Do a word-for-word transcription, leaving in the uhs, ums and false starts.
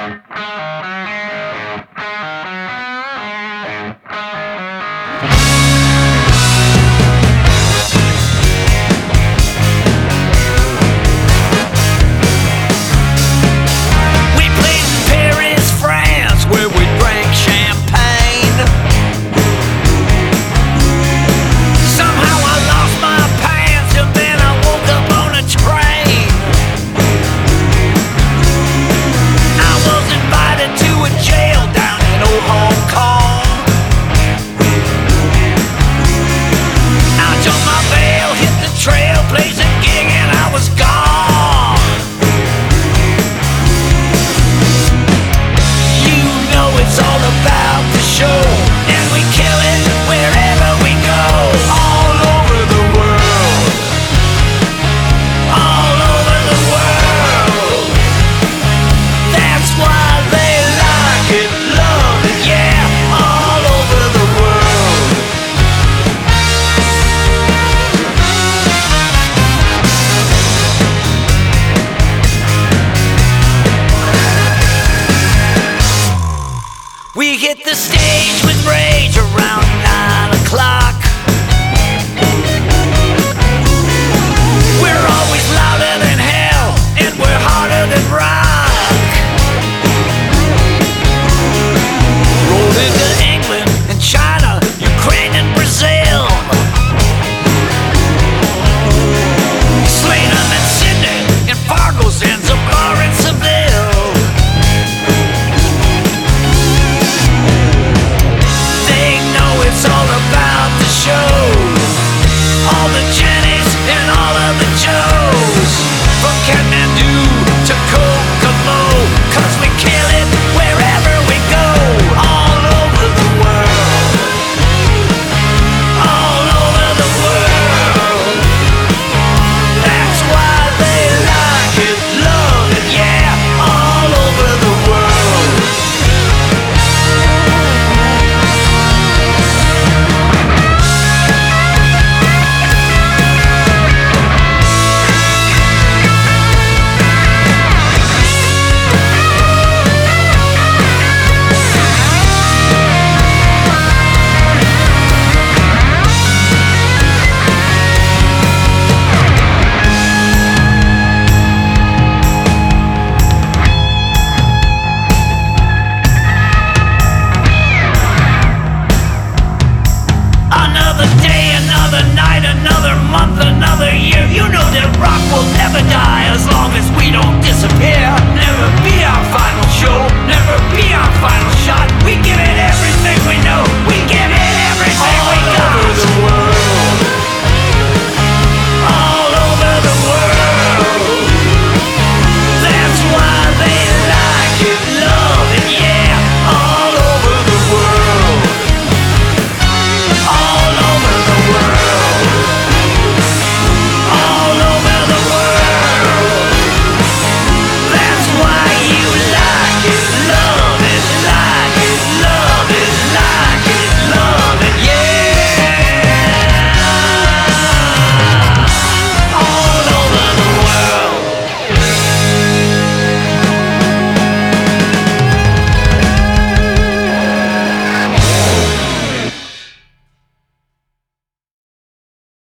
We played in Paris, France, where we drank champagne. Somehow I lost my pants and then I woke up on a train. I was invited to a jail down in old Hong Kong. I jumped my bail, hit the trail, placed a gig and I was gone. You know it's all about the show, and we kill it wherever we go. All over the world, all over the world. That's why they like it, love it, yeah, all over the world. We hit the stage with rage around nine o'clock.